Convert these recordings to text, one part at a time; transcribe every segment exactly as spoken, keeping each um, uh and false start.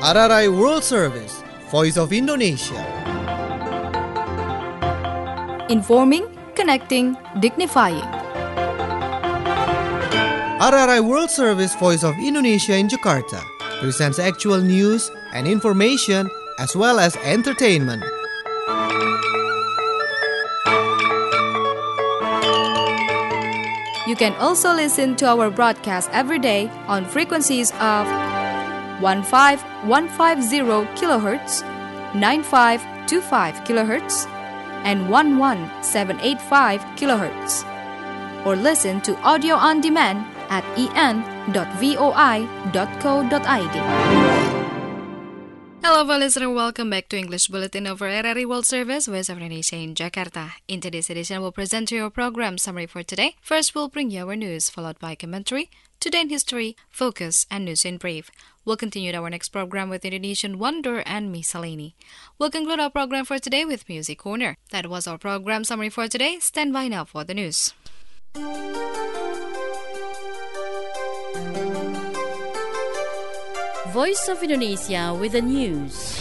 R R I World Service, Voice of Indonesia. Informing, connecting, dignifying. R R I World Service, Voice of Indonesia in Jakarta presents actual news and information as well as entertainment. You can also listen to our broadcast every day on frequencies of fifteen fifteen kilohertz, ninety-five twenty-five kilohertz, and eleven seven eighty-five kilohertz. Or listen to audio on demand at e n dot voi dot co dot i d. Hello, listener. Welcome back to English Bulletin over R R I World Service, Voice of Indonesia in Jakarta. In today's edition, we'll present to you our program summary for today. First, we'll bring you our news, followed by commentary, Today in History, Focus, and News in Brief. We'll continue our next program with Indonesian Wonder and Miscellany. We'll conclude our program for today with Music Corner. That was our program summary for today. Stand by now for the news. Voice of Indonesia with the news.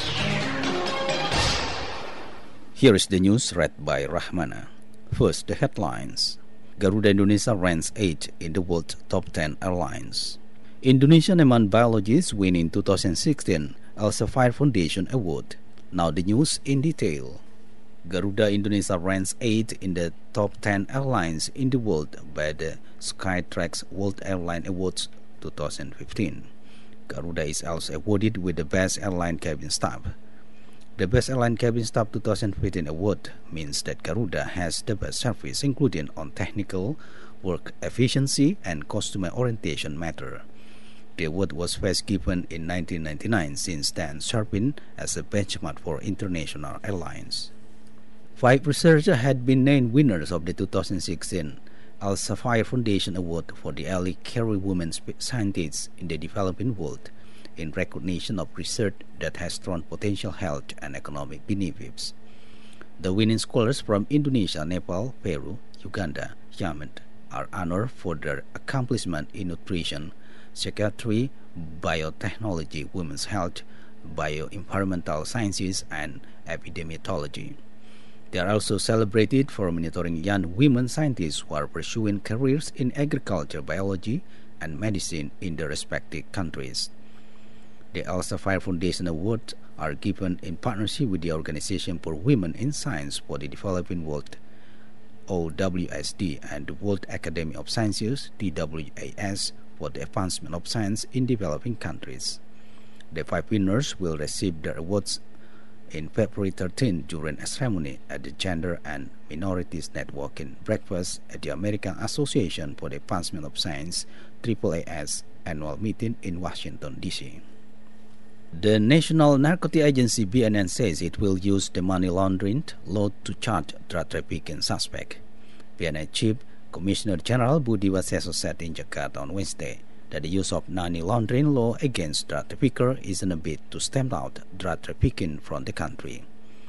Here is the news read by Rahmana. First, the headlines. Garuda Indonesia ranks eighth in the world top ten airlines. Indonesian Eman biologists win in two thousand sixteen Elsevier Foundation Award. Now the news in detail. Garuda Indonesia ranks eighth in the top ten airlines in the world by the Skytrax World Airline Awards twenty fifteen. Garuda is also awarded with the Best Airline Cabin Staff. The Best Airline Cabin Staff twenty fifteen award means that Garuda has the best service, including on technical, work efficiency, and customer orientation matter. The award was first given in nineteen ninety-nine, since then serving as a benchmark for international airlines. Five researchers had been named winners of the two thousand sixteen Elsevier Foundation Award for the early career women scientists in the developing world, in recognition of research that has strong potential health and economic benefits. The winning scholars from Indonesia, Nepal, Peru, Uganda, Yemen are honored for their accomplishment in nutrition, psychiatry, biotechnology, women's health, bioenvironmental sciences, and epidemiology. They are also celebrated for monitoring young women scientists who are pursuing careers in agriculture, biology, and medicine in their respective countries. The Elsevier Foundation Awards are given in partnership with the Organization for Women in Science for the Developing World, O W S D, and the World Academy of Sciences, T W A S, for the advancement of science in developing countries. The five winners will receive their awards in February thirteenth during a ceremony at the Gender and Minorities Networking Breakfast at the American Association for the Advancement of Science, A A S, annual meeting in Washington, D C The National Narcotics Agency B N N says it will use the money laundering law to charge drug trafficking suspects. B N N Chief Commissioner General Budi Waseso said in Jakarta on Wednesday that the use of money laundering law against drug traffickers is in a bid to stamp out drug trafficking from the country.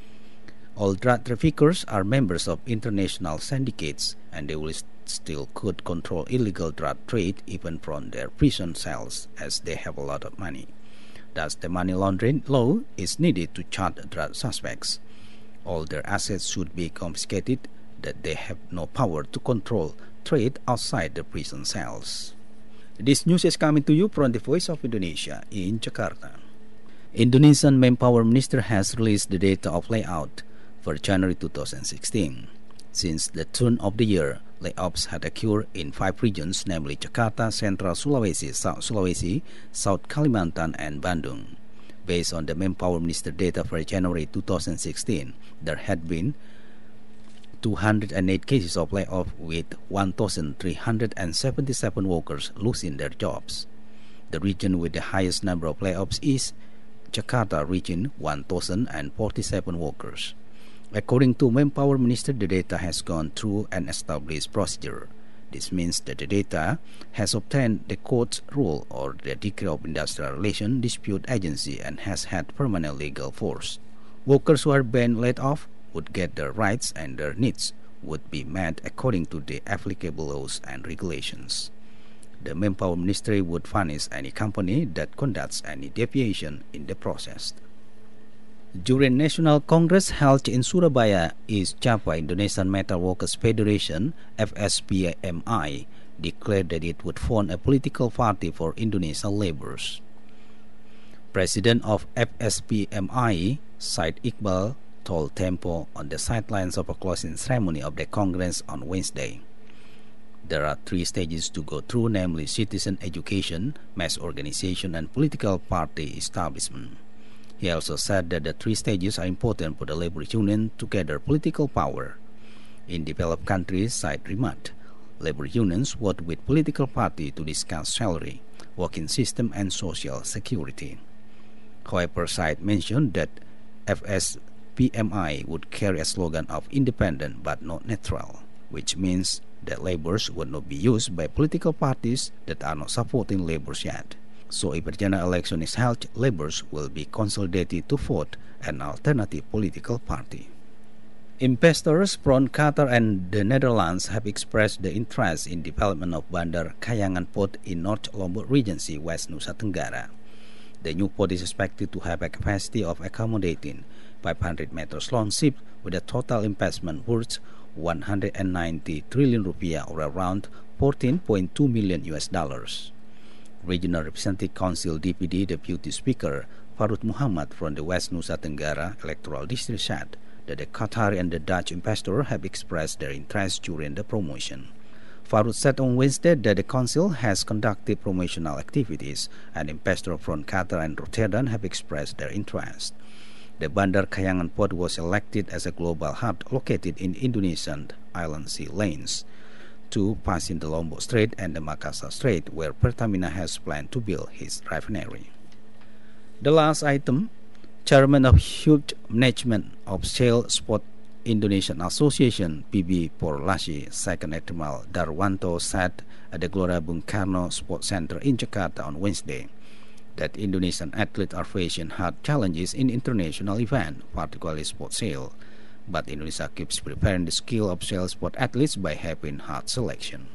All drug traffickers are members of international syndicates, and they will st- still could control illegal drug trade even from their prison cells, as they have a lot of money. Thus, the money laundering law is needed to charge drug suspects. All their assets should be confiscated, that they have no power to control trade outside the prison cells. This news is coming to you from the Voice of Indonesia in Jakarta. Indonesian Manpower Minister has released the data of layout for January two thousand sixteen. Since the turn of the year, layoffs had occurred in five regions, namely Jakarta, Central Sulawesi, South Sulawesi, South Kalimantan, and Bandung. Based on the Manpower Minister data for January two thousand sixteen, there had been two hundred eight cases of layoff, with one thousand three hundred seventy-seven workers losing their jobs. The region with the highest number of layoffs is Jakarta region, one thousand forty-seven workers. According to Manpower Minister, the data has gone through an established procedure. This means that the data has obtained the court's rule or the Decree of Industrial Relations Dispute Agency and has had permanent legal force. Workers who are being laid off would get their rights and their needs would be met according to the applicable laws and regulations. the Manpower Ministry would punish any company that conducts any deviation in the process. During National Congress held in Surabaya, East Java Indonesian Metal Workers Federation (F S P M I) declared that it would form a political party for Indonesian laborers. President of F S P M I, Said Iqbal, told Tempo on the sidelines of a closing ceremony of the Congress on Wednesday. There are three stages to go through, namely citizen education, mass organization, and political party establishment. He also said that the three stages are important for the labor union to gather political power. In developed countries, Said remarked, labor unions work with political party to discuss salary, working system, and social security. However, Said mentioned that F S P M I would carry a slogan of independent but not neutral, which means that laborers would not be used by political parties that are not supporting laborers yet. So if a general election is held, laborers will be consolidated to vote an alternative political party. Investors from Qatar and the Netherlands have expressed the interest in development of Bandar Kayangan Port in North Lombok Regency, West Nusa Tenggara. The new port is expected to have a capacity of accommodating five hundred meters long ships with a total investment worth one hundred ninety trillion rupiah, or around fourteen point two million U S dollars. Regional Representative Council D P D Deputy Speaker Farud Muhammad from the West Nusa Tenggara Electoral District said that the Qatari and the Dutch investor have expressed their interest during the promotion. Farud said on Wednesday that the Council has conducted promotional activities and investors from Qatar and Rotterdam have expressed their interest. The Bandar Kayangan Port was elected as a global hub located in Indonesian island sea lanes, two passing the Lombok Strait and the Makassar Strait, where Pertamina has planned to build his refinery. The last item, Chairman of Youth Management of Sail Sport Indonesian Association P B Porlasi, Second Admiral Darwanto, said at the Gelora Bung Karno Sports Center in Jakarta on Wednesday that Indonesian athletes are facing hard challenges in international events, particularly sports sail. But Indonesia keeps preparing the skill of sail sport athletes by having hard selection.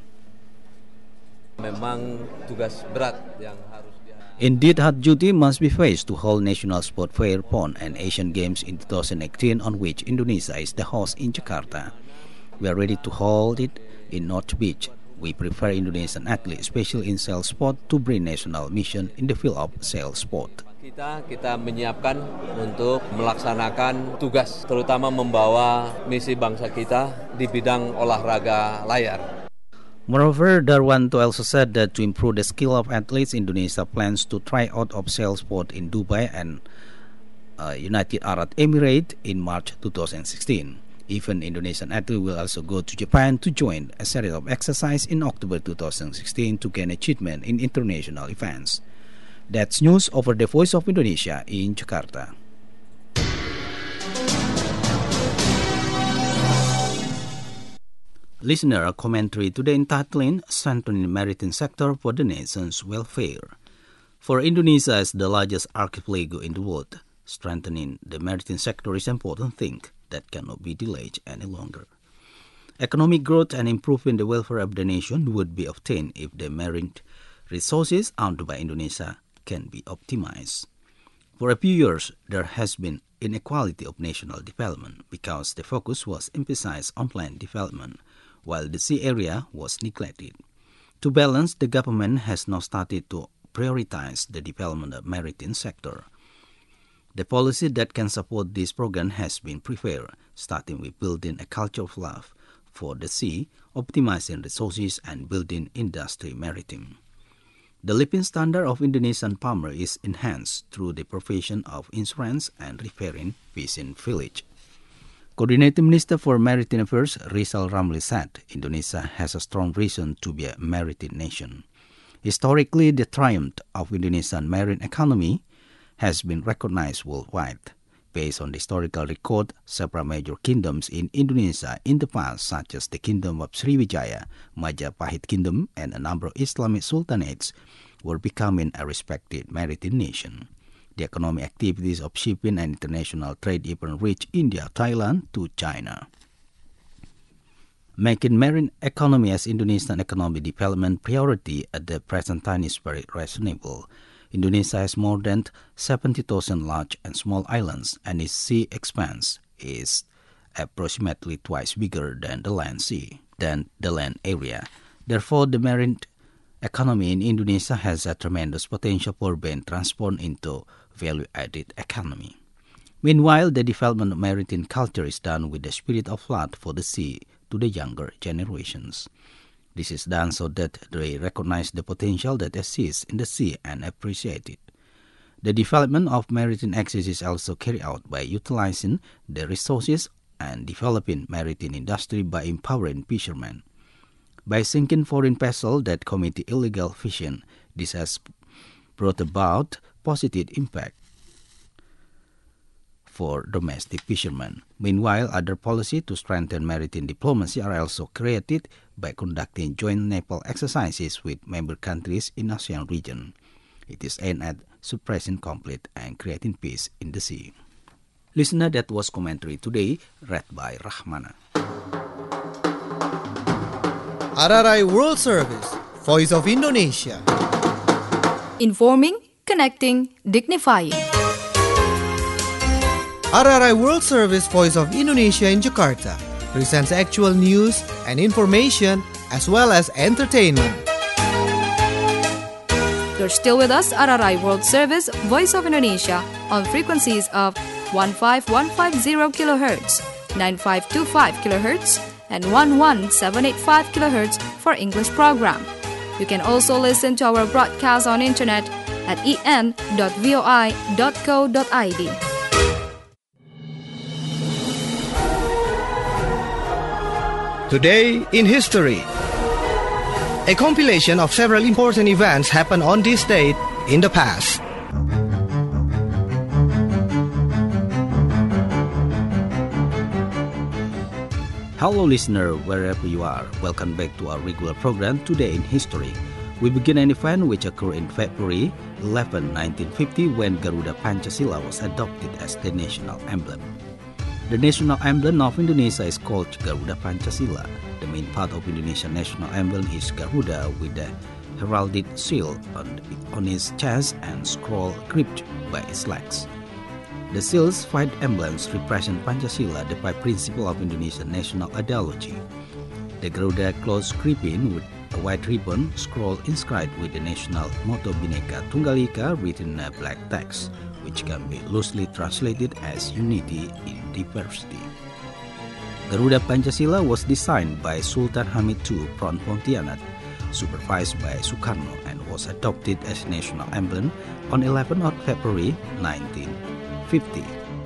Memang tugas berat yang harus Indeed, hard duty must be faced to hold National Sport Fair, PON, and Asian Games in twenty eighteen, on which Indonesia is the host in Jakarta. We are ready to hold it in North Beach. We prepare Indonesian athletes, especially in sail sport, to bring national mission in the field of sail sport. Kita kita menyiapkan untuk melaksanakan tugas, terutama membawa misi bangsa kita di bidang olahraga layar. Moreover, Darwanto also said that to improve the skill of athletes, Indonesia plans to try out of sail sport in Dubai and uh, United Arab Emirates in March twenty sixteen. Even Indonesian athletes will also go to Japan to join a series of exercises in October twenty sixteen to gain achievement in international events. That's news over the Voice of Indonesia in Jakarta. Listener, a commentary today entitled Strengthening the Maritime Sector for the Nation's Welfare. For Indonesia as the largest archipelago in the world, strengthening the maritime sector is an important thing that cannot be delayed any longer. Economic growth and improving the welfare of the nation would be obtained if the marine resources owned by Indonesia can be optimized. For a few years, there has been inequality of national development because the focus was emphasized on land development, while the sea area was neglected. To balance, the government has now started to prioritize the development of the maritime sector. The policy that can support this program has been prepared, starting with building a culture of love for the sea, optimizing resources, and building industry maritime. The living standard of Indonesian farmer is enhanced through the provision of insurance and repairing fishing village. Coordinating Minister for Maritime Affairs Rizal Ramli said Indonesia has a strong reason to be a maritime nation. Historically, the triumph of Indonesian marine economy has been recognized worldwide. Based on the historical record, several major kingdoms in Indonesia in the past, such as the Kingdom of Sriwijaya, Majapahit Kingdom, and a number of Islamic sultanates, were becoming a respected maritime nation. The economic activities of shipping and international trade even reached India, Thailand, to China. Making marine economy as Indonesian economic development priority at the present time is very reasonable. Indonesia has more than seventy thousand large and small islands, and its sea expanse is approximately twice bigger than the land sea, than the land area. Therefore, the marine economy in Indonesia has a tremendous potential for being transformed into value-added economy. Meanwhile, the development of maritime culture is done with the spirit of love for the sea to the younger generations. This is done so that they recognize the potential that exists in the sea and appreciate it. The development of maritime access is also carried out by utilizing the resources and developing maritime industry by empowering fishermen. By sinking foreign vessels that commit illegal fishing, this has brought about positive impact for domestic fishermen. Meanwhile, other policies to strengthen maritime diplomacy are also created by conducting joint naval exercises with member countries in ASEAN region. It is aimed at suppressing conflict and creating peace in the sea. Listener, that was commentary today, read by Rahmana. R R I World Service, Voice of Indonesia. Informing, connecting, dignifying. R R I World Service Voice of Indonesia in Jakarta presents actual news and information as well as entertainment. You're still with us, R R I World Service Voice of Indonesia, on frequencies of one five one five zero kilohertz, nine five two five kilohertz, and one one seven eight five kilohertz for English program. You can also listen to our broadcast on internet at e n dot voi dot co dot i d. Today in History. A compilation of several important events happened on this date in the past. Hello listener, wherever you are, welcome back to our regular program Today in History. We begin an event which occurred in February eleventh, nineteen fifty, when Garuda Pancasila was adopted as the national emblem. The national emblem of Indonesia is called Garuda Pancasila. The main part of Indonesian national emblem is Garuda with the heraldic seal on, on its chest and scroll gripped by its legs. The seal's five emblems represent Pancasila, the five principles of Indonesian national ideology. The Garuda close gripping with a white ribbon scroll inscribed with the national motto Bhinneka Tunggal Ika written in a black text, which can be loosely translated as unity in diversity. Garuda Pancasila was designed by Sultan Hamid the Second from Pontianak, supervised by Sukarno, and was adopted as national emblem on eleventh of February nineteen fifty.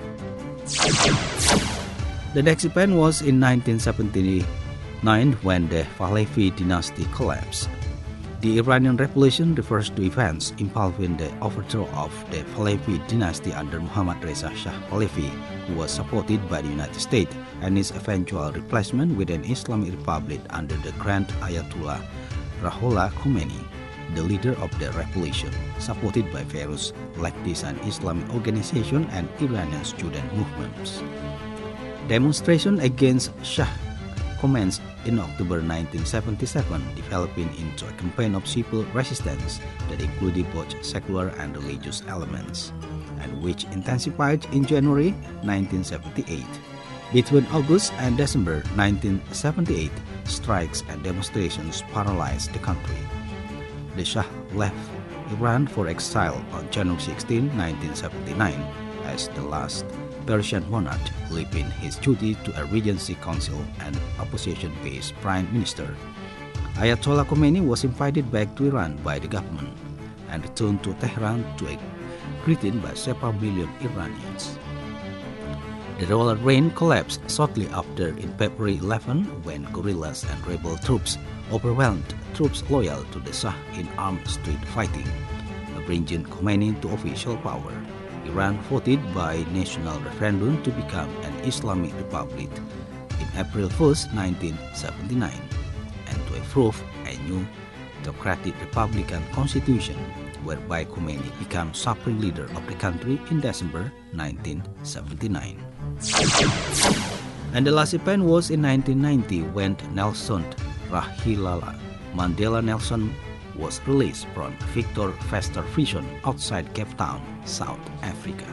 The next event was in nineteen seventy-nine when the Pahlavi dynasty collapsed. The Iranian Revolution refers to events involving the overthrow of the Pahlavi dynasty under Muhammad Reza Shah Pahlavi, who was supported by the United States, and its eventual replacement with an Islamic republic under the Grand Ayatollah Ruhollah Khomeini, the leader of the revolution, supported by various leftist and Islamic organizations and Iranian student movements. Demonstrations against Shah commenced in October nineteen seventy-seven, developing into a campaign of civil resistance that included both secular and religious elements, and which intensified in January nineteen seventy-eight. Between August and December nineteen seventy-eight, strikes and demonstrations paralyzed the country. The Shah left Iran for exile on January sixteenth, nineteen seventy-nine, as the last Persian monarch, leaving his duty to a regency council and opposition-based prime minister. Ayatollah Khomeini was invited back to Iran by the government and returned to Tehran to a greeting by several million Iranians. The royal reign collapsed shortly after in February eleventh, when guerrillas and rebel troops overwhelmed troops loyal to the Shah in armed street fighting, bringing Khomeini to official power. Iran voted by national referendum to become an Islamic republic in April first, nineteen seventy-nine, and to approve a new democratic republican constitution, whereby Khomeini became supreme leader of the country in December nineteen seventy-nine. And the last event was in nineteen ninety when Nelson Rolihlahla Mandela Nelson was released from Victor Verster prison outside Cape Town, South Africa.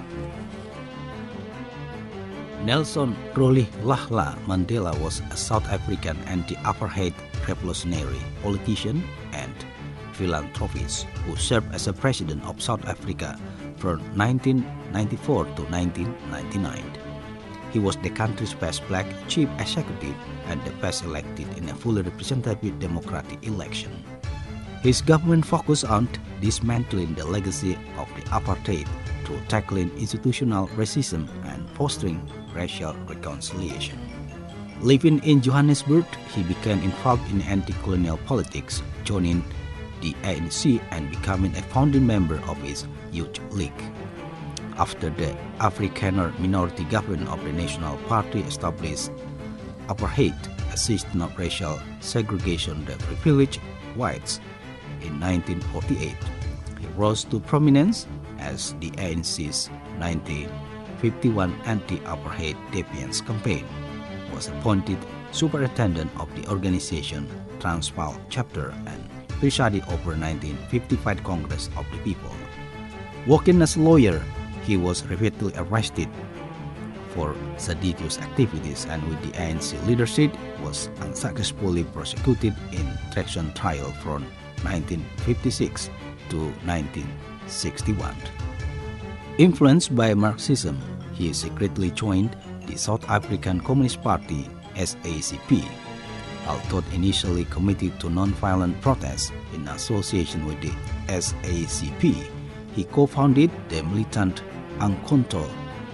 Nelson Rolihlahla Mandela was a South African anti-apartheid revolutionary politician and philanthropist who served as a president of South Africa from nineteen ninety-four to nineteen ninety-nine. He was the country's first black chief executive and the first elected in a fully representative democratic election. His government focused on dismantling the legacy of the apartheid through tackling institutional racism and fostering racial reconciliation. Living in Johannesburg, he became involved in anti-colonial politics, joining the A N C and becoming a founding member of its Youth League. After the Afrikaner minority government of the National Party established apartheid, a system of racial segregation that privileged whites, in nineteen forty-eight, he rose to prominence as the A N C's nineteen fifty-one anti-apartheid defiance campaign, was appointed superintendent of the organization Transvaal chapter and presided over nineteen fifty-five Congress of the People. Working as a lawyer, he was repeatedly arrested for seditious activities and with the A N C leadership was unsuccessfully prosecuted in treason trial from nineteen fifty-six to nineteen sixty-one. Influenced by Marxism, he secretly joined the South African Communist Party S A C P. Although initially committed to non-violent protests in association with the S A C P, he co-founded the militant Umkhonto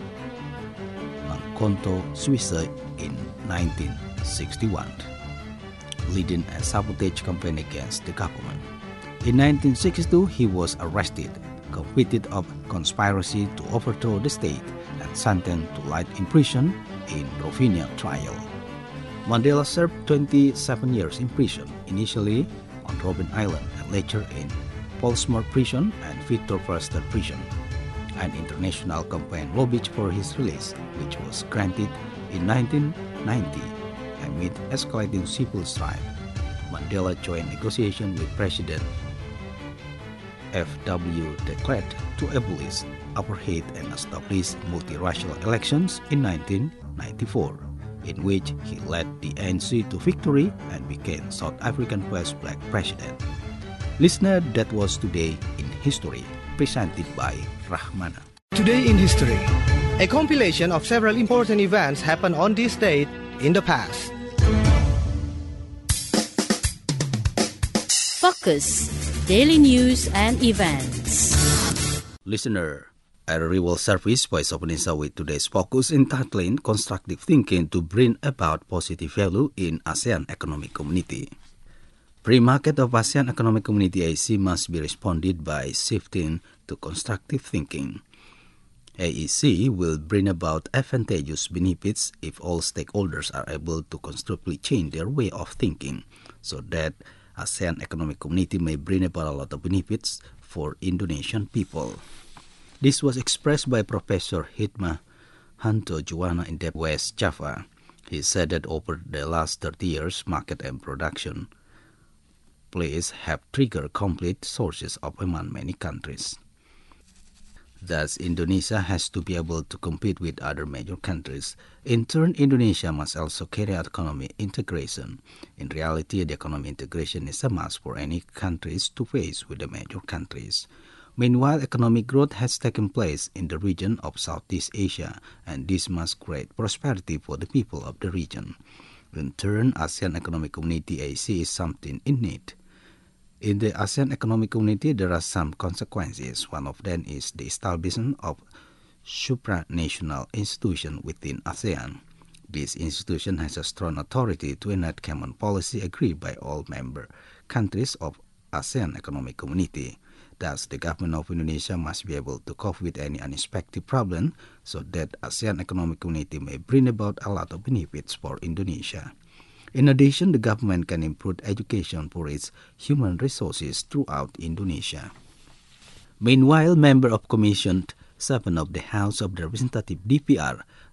Umkhonto Suicide in nineteen sixty-one, leading a sabotage campaign against the government. In nineteen sixty-two, he was arrested, convicted of conspiracy to overthrow the state, and sentenced to life in prison in Rovenia trial. Mandela served twenty-seven years in prison, initially on Robben Island and later in Pollsmoor Prison and Victor Verster Prison. An international campaign lobbied for his release, which was granted in nineteen ninety. Amid escalating civil strife, Mandela joined negotiations with President F W de Klerk to abolish apartheid and establish multiracial elections in nineteen ninety-four, in which he led the A N C to victory and became South Africa's first black president. Listener, that was Today in History, presented by Rahmana. Today in History, a compilation of several important events happened on this date in the past. Focus, daily news and events. Listener, a World Service Voice of Indonesia with today's focus entitling Constructive Thinking to Bring About Positive Value in ASEAN Economic Community. Free market of ASEAN Economic Community A E C must be responded by shifting to constructive thinking. A E C will bring about advantageous benefits if all stakeholders are able to constructively change their way of thinking, so that ASEAN Economic Community may bring about a lot of benefits for Indonesian people. This was expressed by Professor Hikmah Hanto Juwana in West Java. He said that over the last thirty years, market and production plays have triggered complete sources of among many countries. Thus, Indonesia has to be able to compete with other major countries. In turn, Indonesia must also carry out economic integration. In reality, the economic integration is a must for any countries to face with the major countries. Meanwhile, economic growth has taken place in the region of Southeast Asia, and this must create prosperity for the people of the region. In turn, ASEAN Economic Community A E C is something in need. In the ASEAN Economic Community, there are some consequences. One of them is the establishment of supranational institution within ASEAN. This institution has a strong authority to enact common policy agreed by all member countries of ASEAN Economic Community. Thus, the government of Indonesia must be able to cope with any unexpected problem so that ASEAN Economic Community may bring about a lot of benefits for Indonesia. In addition, the government can improve education for its human resources throughout Indonesia. Meanwhile, member of Commission seven of the House of Representatives D P R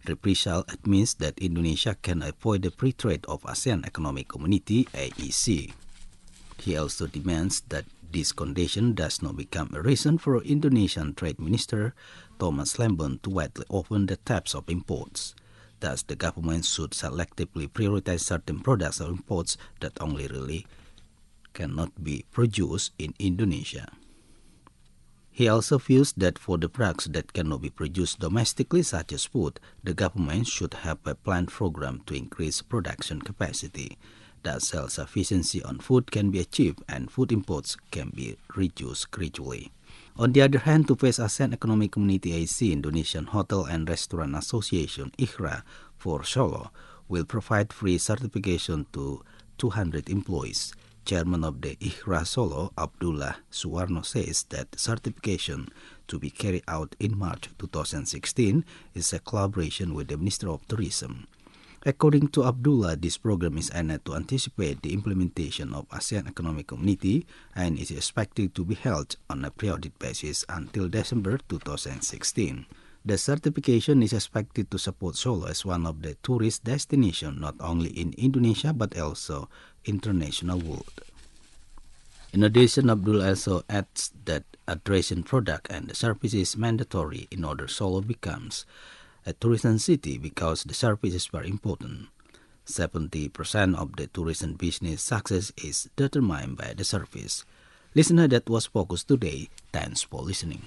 Reprisal admits that Indonesia can avoid the free trade of ASEAN Economic Community, A E C. He also demands that this condition does not become a reason for Indonesian Trade Minister Thomas Lembon to widely open the taps of imports. Thus, the government should selectively prioritize certain products or imports that only really cannot be produced in Indonesia. He also feels that for the products that cannot be produced domestically, such as food, the government should have a planned program to increase production capacity. Thus, self-sufficiency on food can be achieved and food imports can be reduced gradually. On the other hand, to face ASEAN Economic Community A E C, Indonesian Hotel and Restaurant Association I H R A for Solo will provide free certification to two hundred employees. Chairman of the I H R A Solo, Abdullah Suwarno, says that certification to be carried out in March twenty sixteen is a collaboration with the Ministry of Tourism. According to Abdullah, this program is aimed to anticipate the implementation of ASEAN Economic Community and is expected to be held on a periodic basis until December twenty sixteen. The certification is expected to support Solo as one of the tourist destinations not only in Indonesia but also international world. In addition, Abdullah also adds that addressing product and the service is mandatory in order Solo becomes a tourism city because the service is very important. seventy percent of the tourism business success is determined by the service. Listener, that was Focus today. Thanks for listening.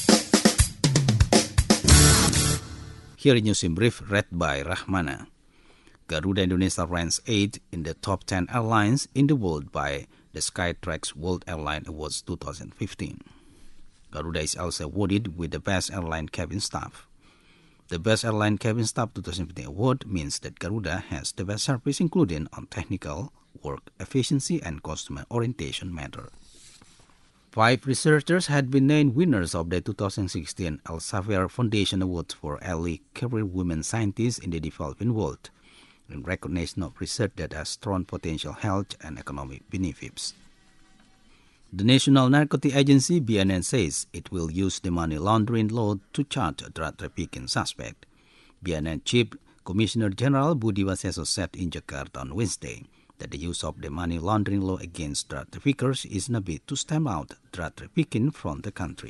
Here in News in Brief, read by Rahmana. Garuda Indonesia ranks eighth in the top ten airlines in the world by the Skytrax World Airline Awards twenty fifteen. Garuda is also awarded with the Best Airline Cabin Staff. The Best Airline Cabin Staff twenty fifteen award means that Garuda has the best service including on technical, work efficiency, and customer orientation matter. Five researchers had been named winners of the twenty sixteen Elsevier Foundation Award for Early Career Women Scientists in the Developing World, in recognition of research that has strong potential health and economic benefits. The National Narcotic Agency, B N N, says it will use the money laundering law to charge a drug trafficking suspect. B N N Chief Commissioner General Budi Waseso said in Jakarta on Wednesday that the use of the money laundering law against drug traffickers is in a bid to stamp out drug trafficking from the country.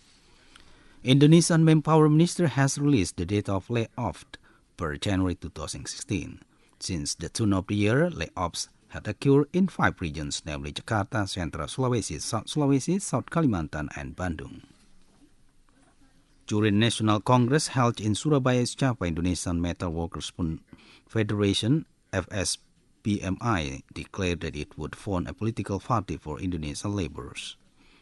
Indonesian Manpower Minister has released the data of layoffs per January twenty sixteen. Since the turn of the year, layoffs had occurred in five regions, namely Jakarta, Central Sulawesi, South Sulawesi, South Kalimantan, and Bandung. During National Congress held in Surabaya, Java, Indonesian Metal Workers Federation, F S P M I, declared that it would form a political party for Indonesian laborers.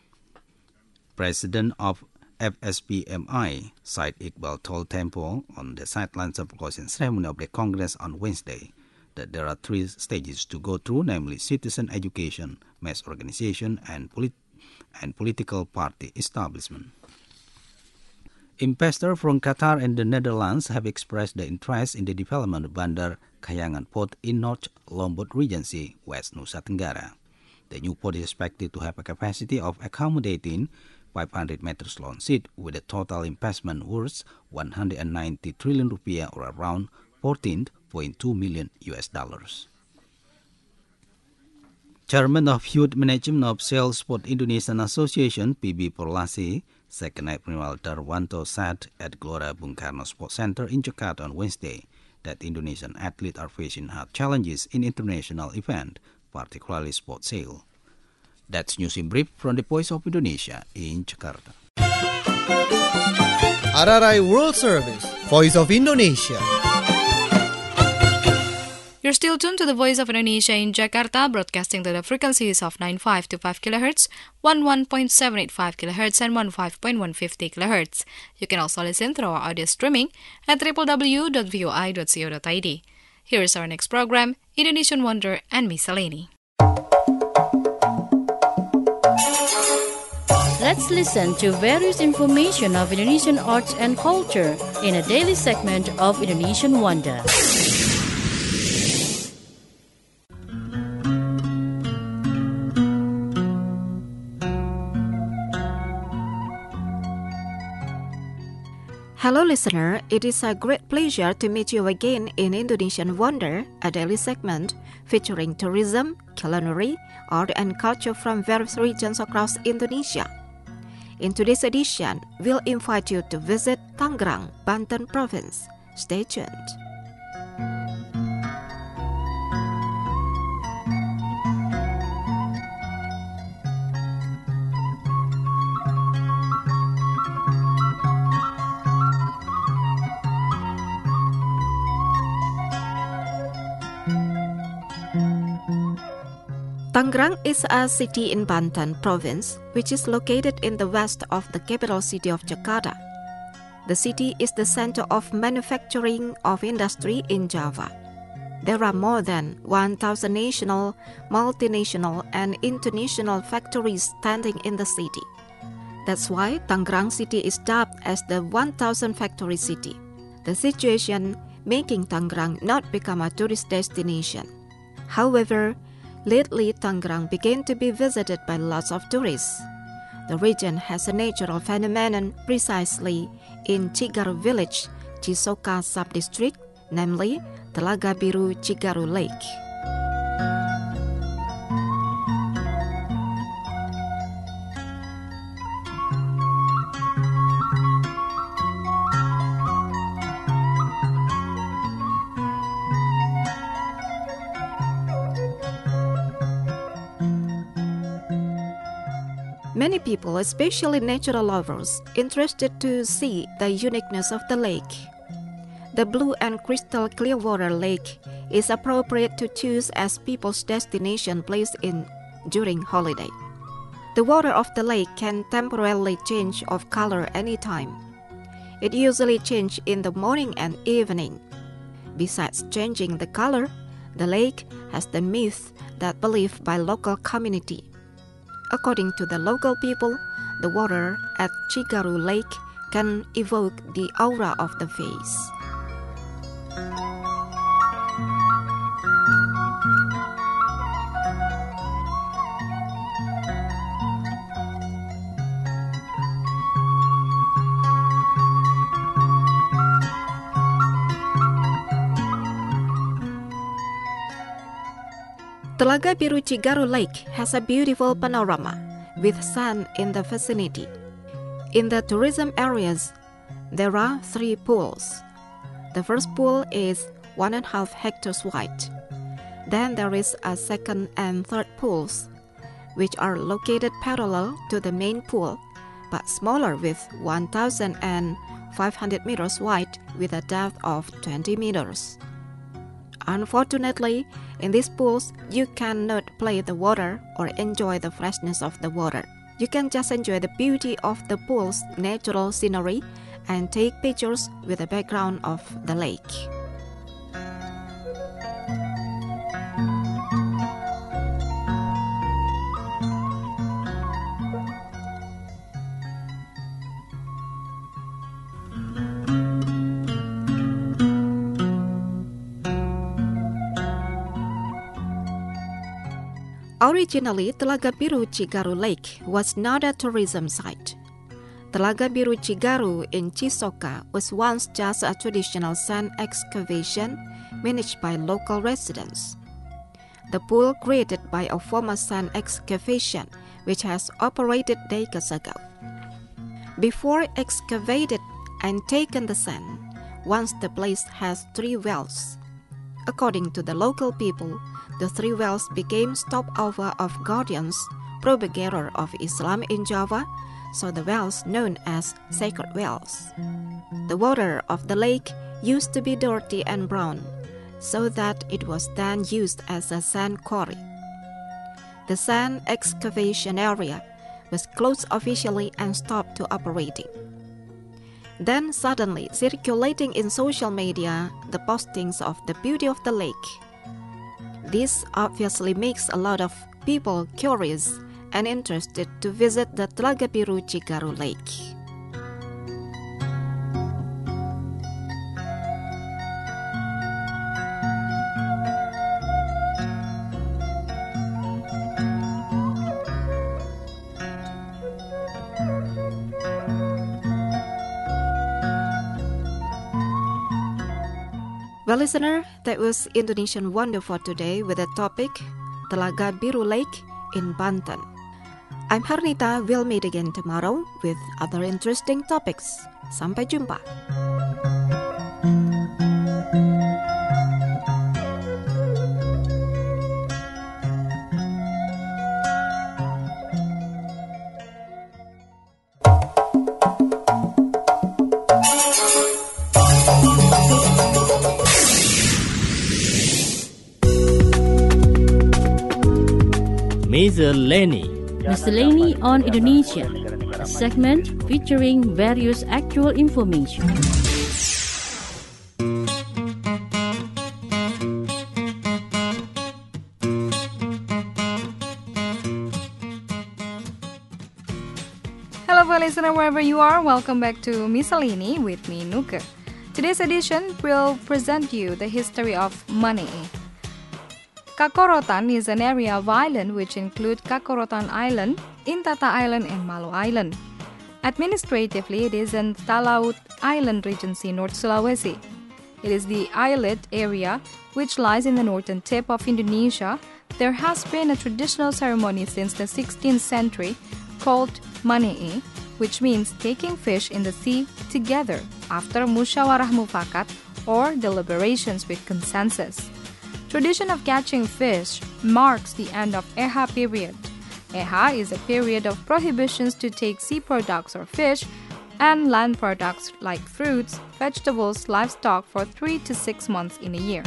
President of F S P M I, Said Iqbal, told Tempo on the sidelines of the closing ceremony of the Congress on Wednesday that there are three stages to go through, namely citizen education, mass organization, and, polit- and political party establishment. Investors from Qatar and the Netherlands have expressed their interest in the development of Bandar Kayangan Port in North Lombok Regency, West Nusa Tenggara. The new port is expected to have a capacity of accommodating five hundred metric ton seat with a total investment worth one hundred ninety trillion rupiah or around fourteen point two million U S dollars. Chairman of Youth Management of Sail Sport Indonesian Association, P B Porlasi, Second Admiral Darwanto, said at Gelora Bung Karno Sports Center in Jakarta on Wednesday that Indonesian athletes are facing hard challenges in international events, particularly sports sail. That's News in Brief from the Voice of Indonesia in Jakarta. R R I World Service, Voice of Indonesia. You're still tuned to the Voice of Indonesia in Jakarta, broadcasting to the frequencies of ninety-five point two five kilohertz, eleven point seven eight five kilohertz, and fifteen point one five zero kilohertz. You can also listen to our audio streaming at w w w dot v o i dot co dot i d. Here is our next program, Indonesian Wonder and Miscellany. Let's listen to various information of Indonesian arts and culture in a daily segment of Indonesian Wonder. Hello listener, it is a great pleasure to meet you again in Indonesian Wonder, a daily segment featuring tourism, culinary, art and culture from various regions across Indonesia. In today's edition, we'll invite you to visit Tangerang, Banten Province. Stay tuned. Tangerang is a city in Banten Province, which is located in the west of the capital city of Jakarta. The city is the center of manufacturing of industry in Java. There are more than one thousand national, multinational, and international factories standing in the city. That's why Tangerang city is dubbed as the one thousand factory city. The situation making Tangerang not become a tourist destination. However, lately, Tangerang began to be visited by lots of tourists. The region has a natural phenomenon precisely in Cigaru village, Cisoka sub-district, namely Telaga Biru Cigaru Lake. Many people, especially natural lovers, interested to see the uniqueness of the lake. The blue and crystal clear water lake is appropriate to choose as people's destination place in during holiday. The water of the lake can temporarily change of color anytime. It usually changes in the morning and evening. Besides changing the color, the lake has the myth that believed by local community. According to the local people, the water at Cigaru Lake can evoke the aura of the face. Telaga Biru Cigaru Lake has a beautiful panorama with sun in the vicinity. In the tourism areas, there are three pools. The first pool is one and a half hectares wide. Then there is a second and third pools, which are located parallel to the main pool, but smaller with one thousand five hundred meters wide with a depth of twenty meters. Unfortunately, in these pools, you cannot play the water or enjoy the freshness of the water. You can just enjoy the beauty of the pool's natural scenery and take pictures with the background of the lake. Originally, Telaga Biru Cigaru Lake was not a tourism site. Telaga Biru Cigaru in Cisoka was once just a traditional sand excavation managed by local residents. The pool created by a former sand excavation which has operated decades ago. Before excavated and taken the sand, once the place has three wells. According to the local people, the three wells became stopover of guardians, propagator of Islam in Java, so the wells known as sacred wells. The water of the lake used to be dirty and brown, so that it was then used as a sand quarry. The sand excavation area was closed officially and stopped to operating. Then suddenly circulating in social media the postings of the beauty of the lake. This obviously makes a lot of people curious and interested to visit the Telaga Biru Cigaru Lake. Well, listener, that was Indonesian Wonder for today with the topic Telaga Biru Lake in Banten. I'm Harnita. We'll meet again tomorrow with other interesting topics. Sampai jumpa. Miscellany. Miscellany on Indonesia, a segment featuring various actual information. Hello, listener, wherever you are. Welcome back to Miscellany with me, Nuke. Today's edition will present you the history of money. Kakorotan is an area of island which include Kakorotan Island, Intata Island, and Malu Island. Administratively, it is in Talaut Island Regency, North Sulawesi. It is the islet area which lies in the northern tip of Indonesia. There has been a traditional ceremony since the sixteenth century called Mane'e, which means taking fish in the sea together after musyawarah mufakat or deliberations with consensus. Tradition of catching fish marks the end of Eha period. Eha is a period of prohibitions to take sea products or fish and land products like fruits, vegetables, livestock for three to six months in a year.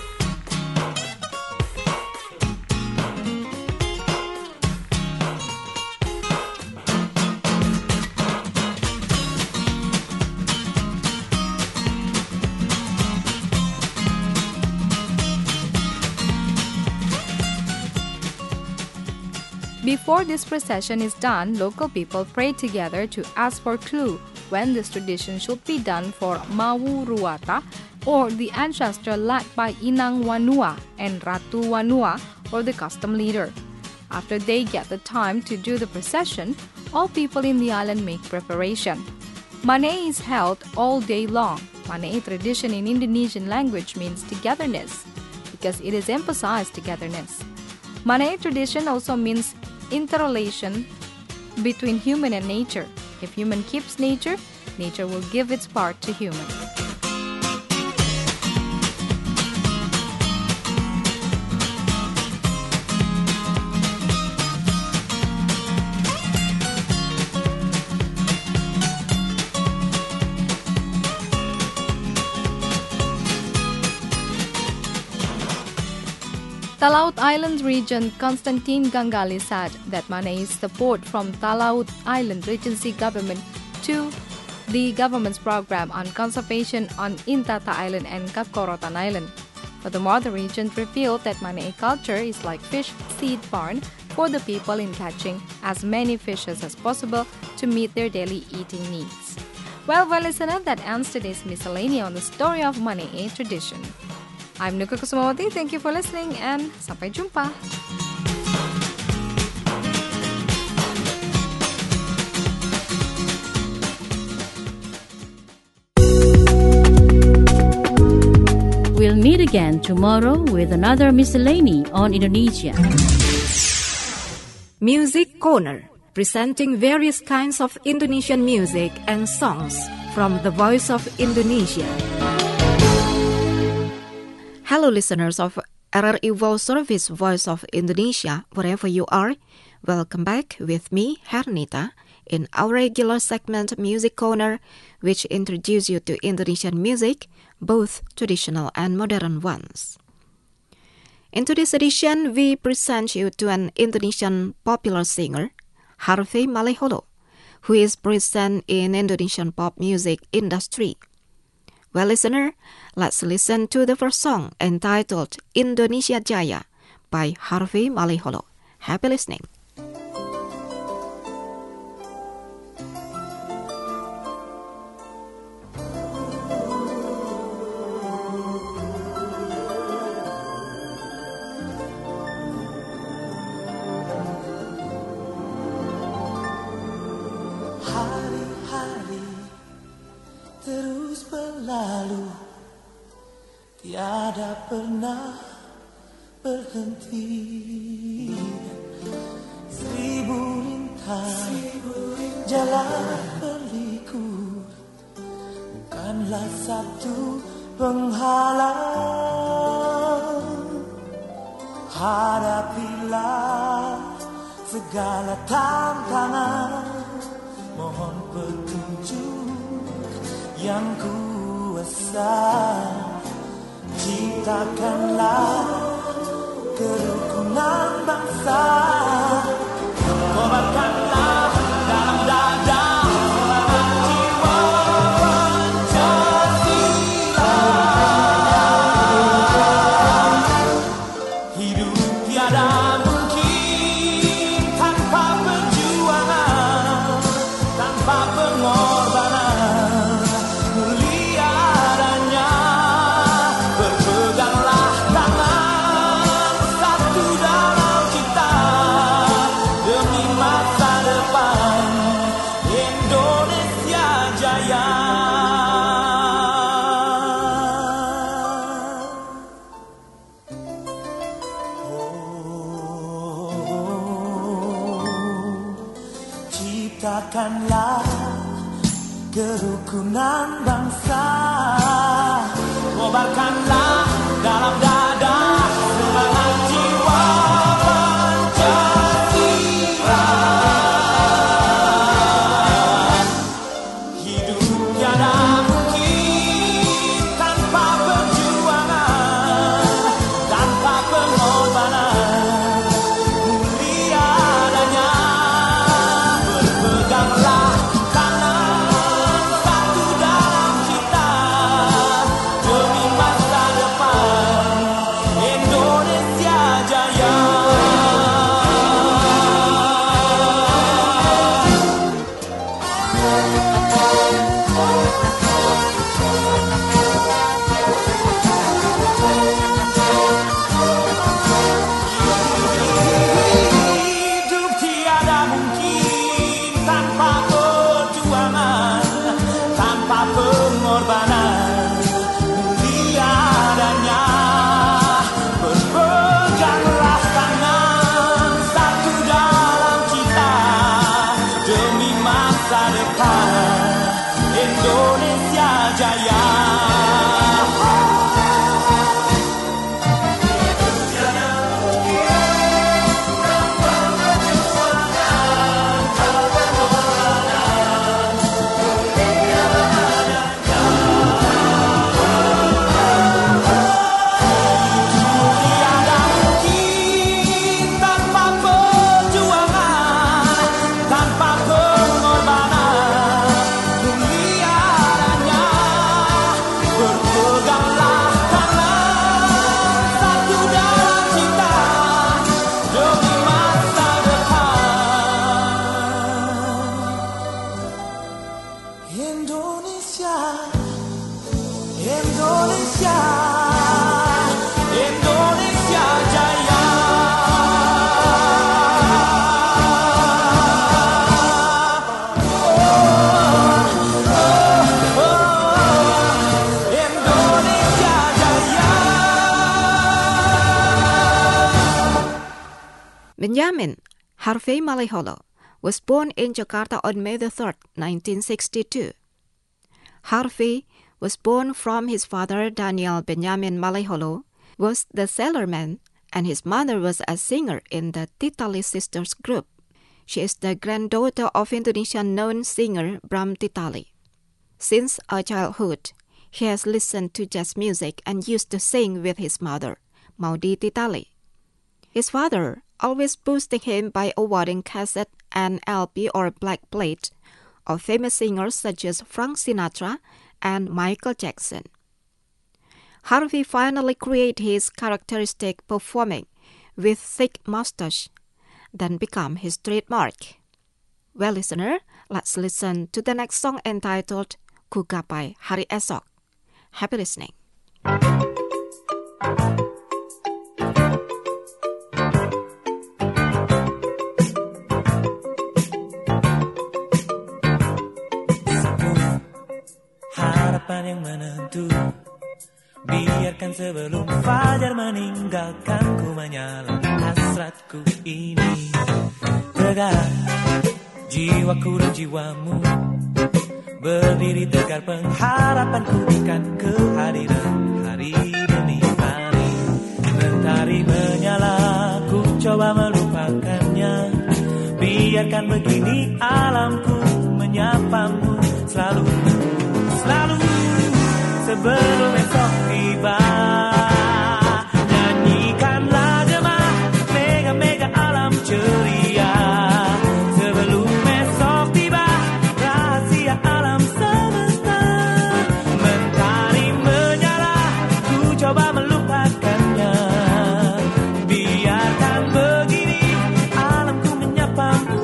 Before this procession is done, local people pray together to ask for clue when this tradition should be done for Mawu Ruwata, or the ancestor led by Inang Wanua and Ratu Wanua, or the custom leader. After they get the time to do the procession, all people in the island make preparation. Mane'e is held all day long. Mane'e tradition in Indonesian language means togetherness because it is emphasized togetherness. Mane'e tradition also means interrelation between human and nature. If human keeps nature, nature will give its part to human. Talaut Island region Konstantin Gangali said that Mane'e's support from Talaut Island Regency government to the government's program on conservation on Intata Island and Kakorotan Island. Furthermore, the region revealed that Mane'e culture is like fish seed barn for the people in catching as many fishes as possible to meet their daily eating needs. Well, well, listener, that ends today's Miscellany on the story of Mane'e tradition. I'm Nuka Kusumawati. Thank you for listening and sampai jumpa. We'll meet again tomorrow with another Miscellany on Indonesia. Music Corner, presenting various kinds of Indonesian music and songs from the Voice of Indonesia. Hello, listeners of R R I World Service Voice of Indonesia, wherever you are. Welcome back with me, Harnita, in our regular segment Music Corner, which introduces you to Indonesian music, both traditional and modern ones. In today's edition, we present you to an Indonesian popular singer, Harvey Maleholo, who is present in Indonesian pop music industry. Well, listener, let's listen to the first song entitled Indonesia Jaya by Harvey Maleholo. Happy listening. Hari-hari terus berlalu, tiada pernah berhenti. Seribu rintang jalan berliku, bukanlah satu penghalang. Hadapilah segala tantangan, mohon petunjuk yang kuasa. Ciptakanlah kerukunan bangsa, kobarkanlah dalam dada jiwa Pancasila. Hidup tiada mungkin tanpa perjuangan, tanpa pengorbanan. Mulia adanya, berpeganglah tangan satu dalam kita demi masa depan Indonesia Jaya. Ciptakanlah kerukunan bangsa, kobarkanlah dalam dada semangat jiwa Pancasila. Hidup tiada mungkin tanpa perjuangan, tanpa pengorbanan. Mulia adanya, berpeganglah tangan satu dalam kita demi masa depan Indonesia Jaya. Hidup tiada mungkin tanpa perjuangan, tanpa pengorbanan. Mulia adanya, berpeganglah tangan satu dalam kita demi masa depan Indonesia Jaya. Tiada mungkin tanpa perjuangan, tanpa pengorbanan. Mulia adanya, berpeganglah tangan satu dalam kita demi masa depan Indonesia, Indonesia, Indonesia Jaya. Indonesia Jaya. Benjamin Harvey Maleholo was born in Jakarta on May the third, nineteen sixty-two. Harvey was born from his father Daniel Benjamin Maleholo, was the sailorman, and his mother was a singer in the Titali Sisters group. She is the granddaughter of Indonesian-known singer Bram Titali. Since a childhood, he has listened to jazz music and used to sing with his mother, Maudi Titali. His father always boosting him by awarding cassette and L P or black plate of famous singers such as Frank Sinatra and Michael Jackson. Harvey finally created his characteristic performing with thick mustache, then become his trademark. Well, listener, let's listen to the next song entitled Ku Gapai Hari Esok. Happy listening. Harapan yang menentu Biarkan sebelum fajar meninggalkanku menyala hasratku ini. Tegar jiwaku dan jiwamu, berdiri tegar pengharapanku kan kehadiran hari demi hari. Mentari menyala, ku coba melupakannya. Biarkan begini alamku menyapamu selalu, selalu sebelum esok tiba. Nyanyikanlah gema mega-mega alam ceria. Sebelum esok tiba, rahasia alam semesta. Mentari menyala, ku coba melupakannya. Biarkan begini alamku menyapamu.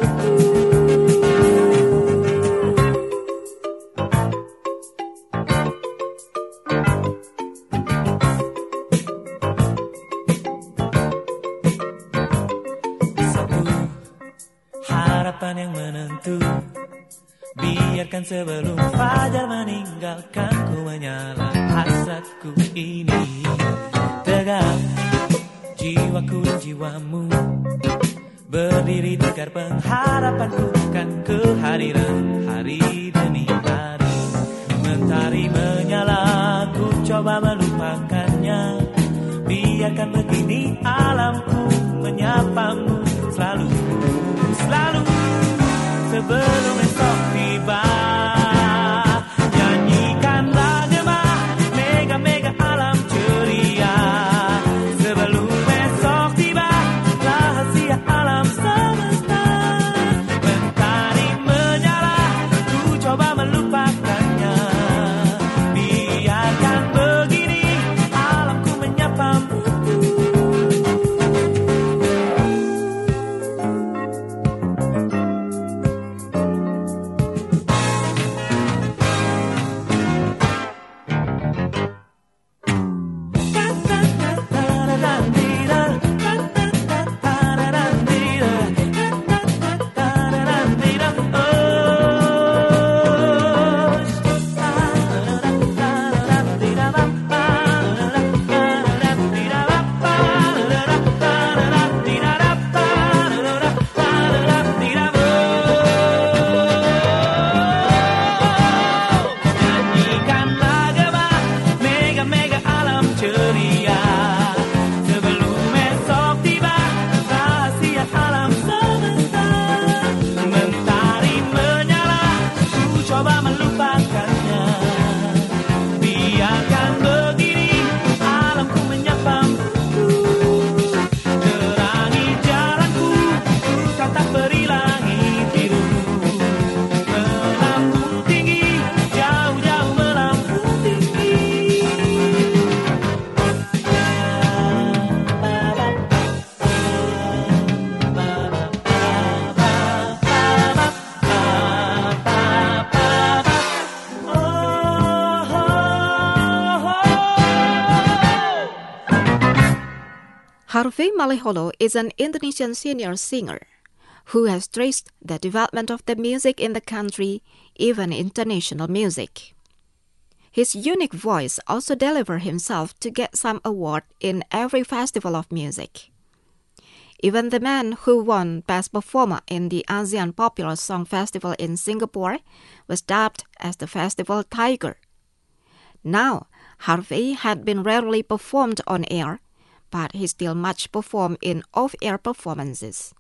Yang menentu, biarkan sebelum fajar meninggalkanku menyala hasratku ini. Tegar jiwaku dan jiwamu, berdiri tegar pengharapanku kan kehadiran hari demi hari. Mentari menyala, ku coba melupakannya. Biarkan begini alamku menyapamu selalu, selalu sebelum esok tiba. Nyanyikanlah gema mega-mega alam ceria. Sebelum esok tiba, rahasia alam semesta. Mentari menyala, ku coba melupakannya. Biarkan begini alamku menyapamu. Harvey Maleholo is an Indonesian senior singer who has traced the development of the music in the country, even international music. His unique voice also delivered himself to get some award in every festival of music. Even the man who won Best Performer in the ASEAN Popular Song Festival in Singapore was dubbed as the Festival Tiger. Now, Harvey had been rarely performed on air, but he still much performed in off-air performances.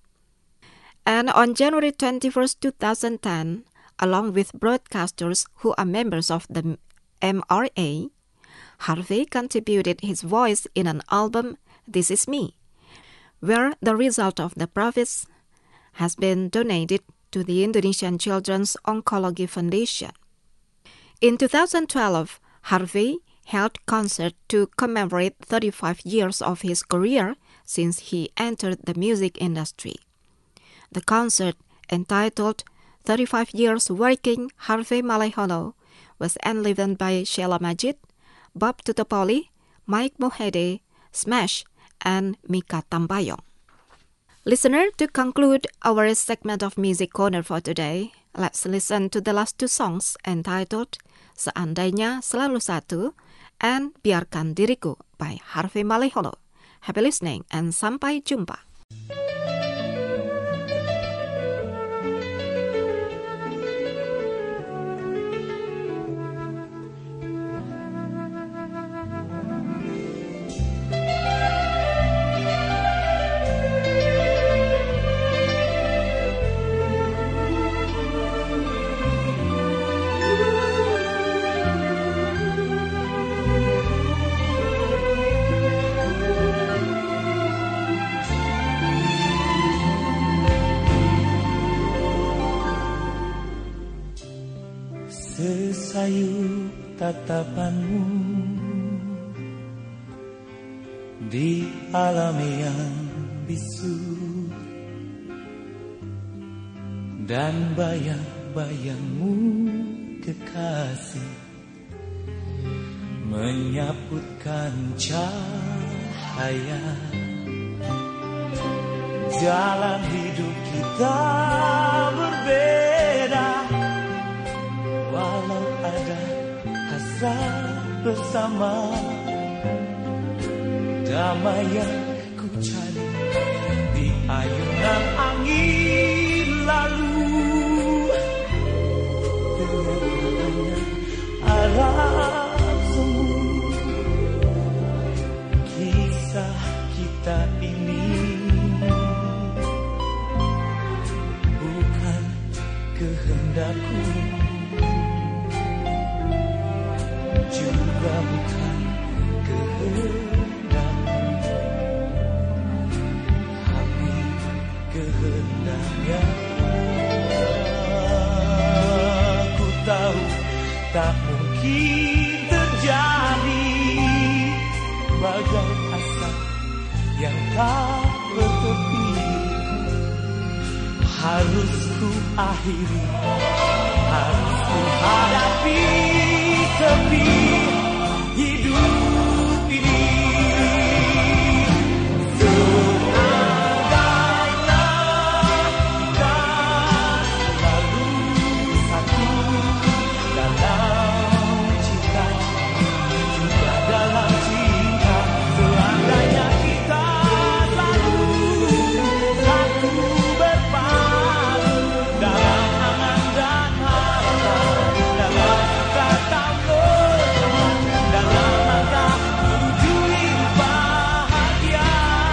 And on January twenty-first, twenty ten, along with broadcasters who are members of the M R A, Harvey contributed his voice in an album, This Is Me, where the result of the profits has been donated to the Indonesian Children's Oncology Foundation. In two thousand twelve, Harvey held concert to commemorate thirty-five years of his career since he entered the music industry. The concert, entitled thirty-five Years Working Harvey Maleholo, was enlivened by Sheila Majid, Bob Tutupoli, Mike Mohede, Smash, and Mika Tambayong. Listener, to conclude our segment of Music Corner for today, let's listen to the last two songs entitled Seandainya Selalu Satu and Biarkan Diriku by Harvey Maleholo. Happy listening and sampai jumpa. Sesayup tatapanmu di alam yang bisu, dan bayang-bayangmu kekasih menyaputkan cahaya. Jalan hidup kita berbeda, walau ada hasrat bersama. Damai yang ku cari di ayunan angin lalu, ternyata alam semu. Kisah kita ini bukan kehendakku, juga bukan kehendak, tapi kehendaknya. Ku tahu tak mungkin terjadi, bagai asap yang tak bertepi. Harus ku akhiri, harus ku hadapi sepi hidup ini. Seandainya kita selalu satu dalam cinta, juga dalam cinta. Seandainya kita selalu satu berpadu dalam angan dan harapan, dalam suka tangga, dalam langkah menuju hidup bahagia.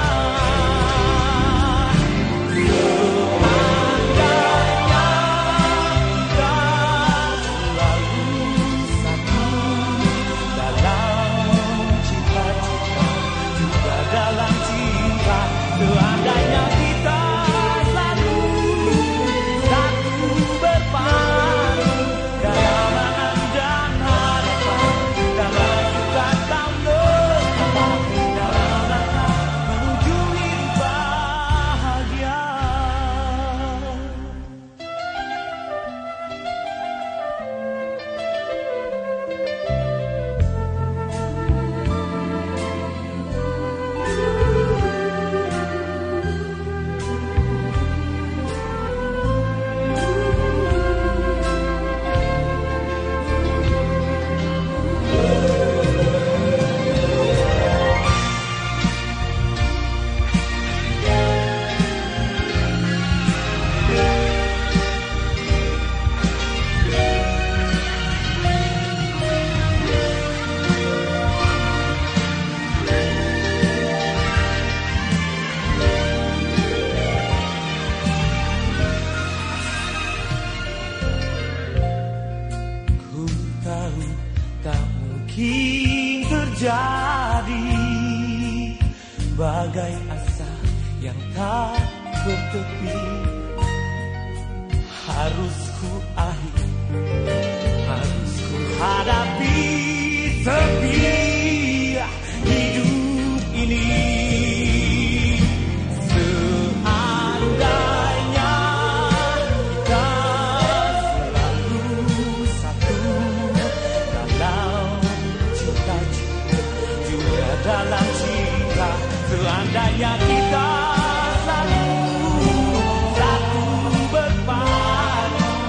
Seandainya kita selalu satu dalam cita-cita, juga dalam cinta. Seandainya kita selalu satu berpadu dalam angan dan harapan, dalam suka tangga, dalam langkah menuju hidup bahagia. Ku tahu tak mungkin terjadi, bagai asa yang tak bertepi. Harus ku akhiri, harus ku hadapi sepi hidup ini. Seandainya kita selalu satu dalam cita-cita, juga dalam cinta. Seandainya kita selalu satu berpadu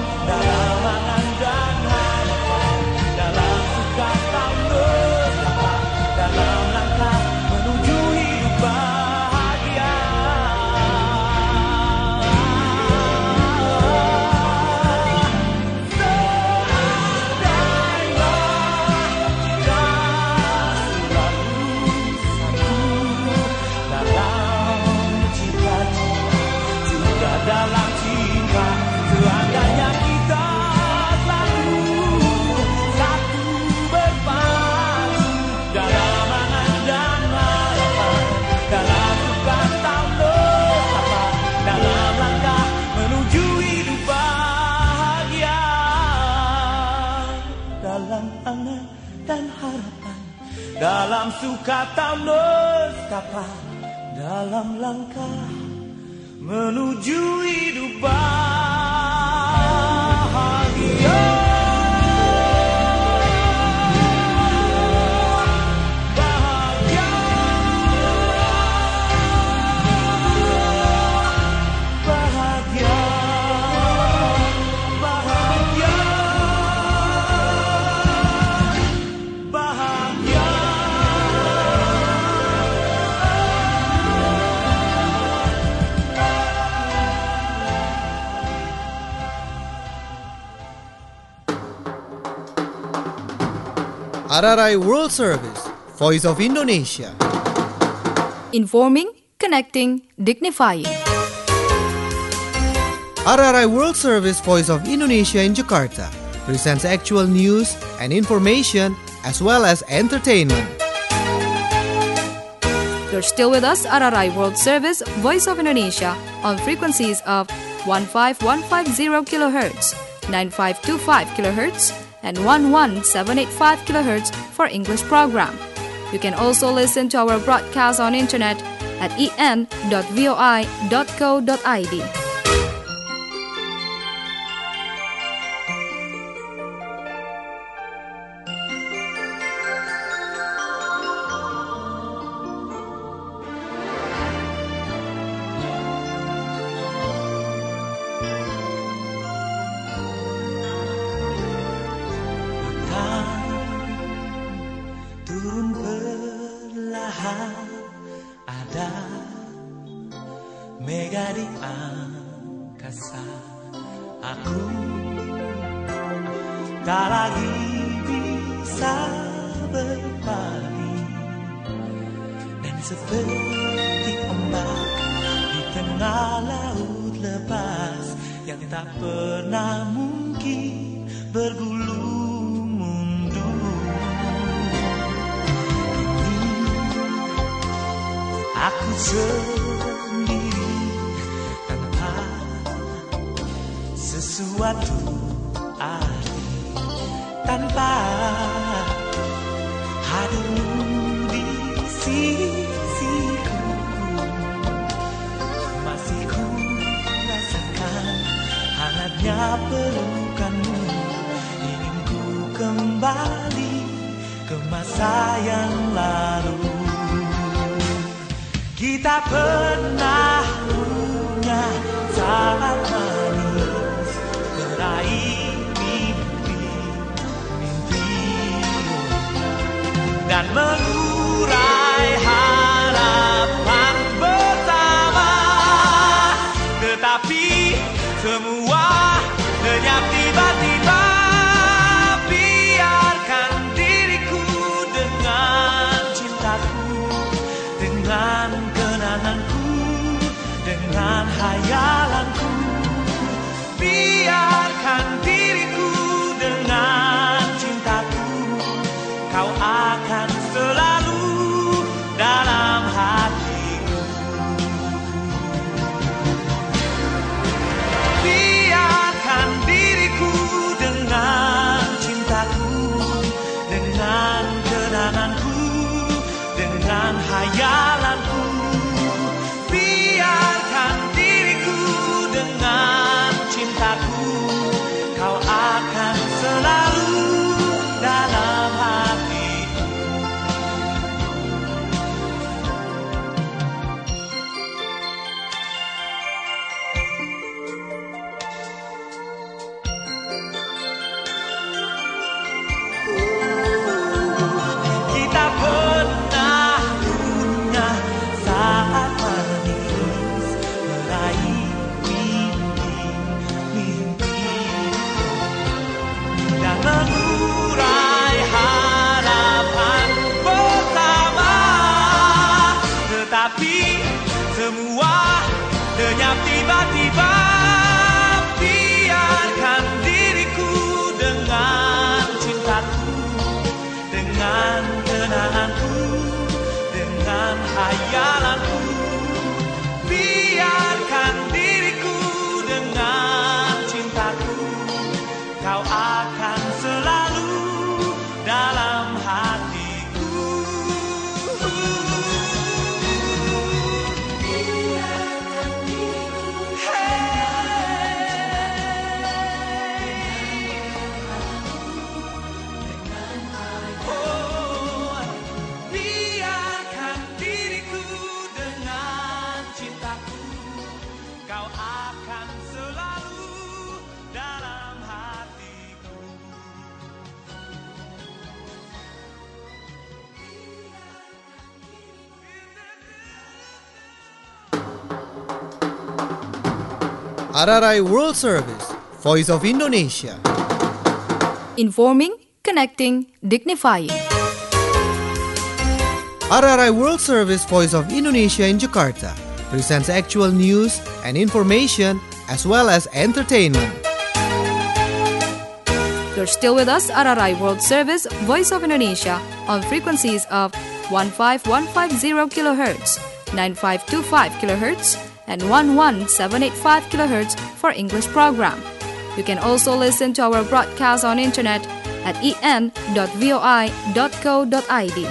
dalam cinta. Seandainya kita selalu satu berpadu dalam angan dan harapan, dalam suka atau betapa, dalam langkah menuju hidup bahagia. Dalam angan dan harapan, dalam suka atau betapa, dalam langkah menuju hidup bahagia. Bahagia, bahagia, bahagia, bahagia. R R I World Service, Voice of Indonesia. Informing, connecting, dignifying. R R I World Service, Voice of Indonesia in Jakarta presents actual news and information as well as entertainment. You're still with us, R R I World Service, Voice of Indonesia, on frequencies of one five one five zero kilohertz, nine five two five kilohertz, and one one seven eight five kilohertz for English program. You can also listen to our broadcast on internet at e n dot voi dot co dot i d. Turun perlahan, ada mega di angkasa. Aku tak lagi bisa berpaling, dan seperti ombak di tengah laut lepas yang tak pernah mungkin bergulung mundur. Aku sendiri tanpa sesuatu arti, tanpa hadirmu di sisiku, masih ku rasakan hangatnya pelukanmu. Ingin ku kembali ke masa yang lalu. Kita pernah punya saat manis, meraih mimpi-mimpi, dan mengurai harapan bersama. Tetapi semua lenyap tiba-tiba. Biarkan diriku dengan cintaku, dengan kenanganku, dengan hayalanku. Biarkan diriku dengan cintaku, kau akan selalu dalam hatiku. Biarkan tiba-tiba biarkan diriku dengan cintaku, dengan kenanganku, dengan hayalanku. Biarkan diriku dengan cintaku, kau akan selalu dalam hatiku. Biarkan diriku, oh, biarkan diriku dengan cintaku, kau akan selalu dalam hatiku. R R I World Service, Voice of Indonesia. Informing, connecting, dignifying. R R I World Service, Voice of Indonesia in Jakarta presents actual news and information as well as entertainment. You're still with us, R R I World Service, Voice of Indonesia, on frequencies of fifteen fifteen kilohertz, ninety-five twenty-five kilohertz, and eleven seven eighty-five kilohertz for English program. You can also listen to our broadcast on internet at e n dot v o i dot co dot i d.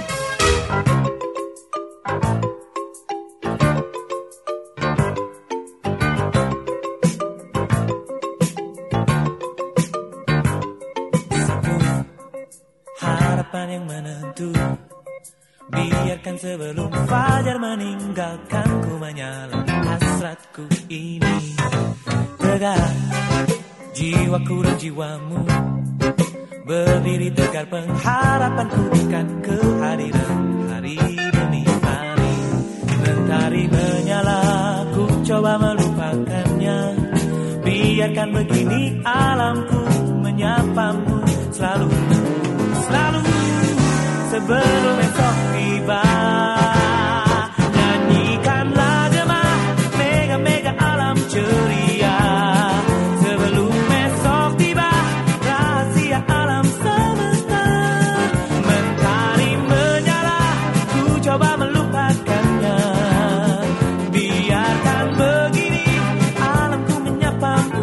Harapan yang menentu, biarkan sebelum fajar meninggalkanku menyala hasratku ini. Tegak jiwaku dan jiwamu, berdiri tegar pengharapanku bukan kehadiran hari demi hari. Mentari menyala, ku coba melupakannya. Biarkan begini alamku menyapamu selalu, selalu sebelum esok tiba. Nyanyikanlah demah mega-mega alam ceria. Sebelum esok tiba, rahasia alam semesta. Mentari menyala, ku coba melupakannya. Biarkan begini alamku menyapamu.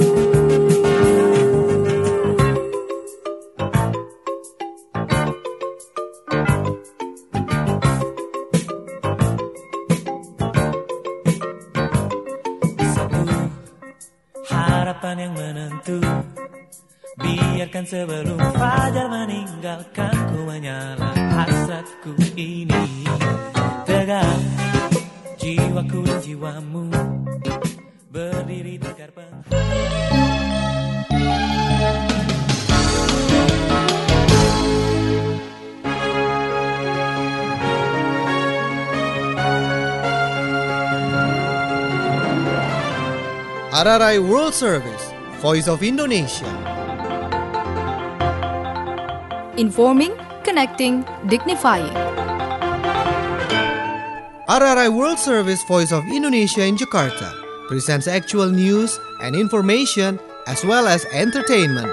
Harapan yang menentu, biarkan sebelum fajar meninggalkanku menyala hasratku ini. Tegak jiwaku dan jiwamu, berdiri tegar peng. R R I World Service, Voice of Indonesia. Informing, connecting, dignifying. R R I World Service, Voice of Indonesia in Jakarta presents actual news and information as well as entertainment.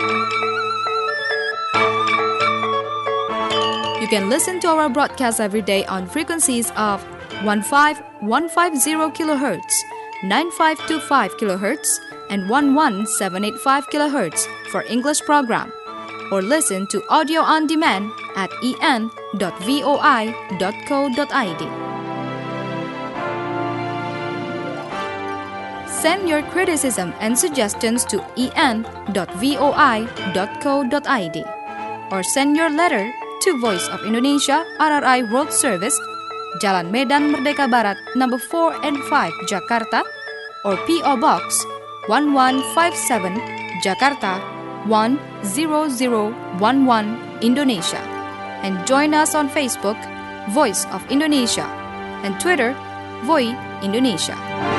You can listen to our broadcast every day on frequencies of fifteen fifteen kilohertz, ninety-five twenty-five kilohertz, and eleven seven eighty-five kilohertz for English program, or listen to audio on demand at e n dot v o i dot co dot i d. Send your criticism and suggestions to e n dot v o i dot co dot i d, or send your letter to Voice of Indonesia R R I World Service, Jalan Medan Merdeka Barat, number four and five, Jakarta, or P O Box one one five seven, Jakarta one zero zero one one, Indonesia. And join us on Facebook, Voice of Indonesia, and Twitter, Voi Indonesia.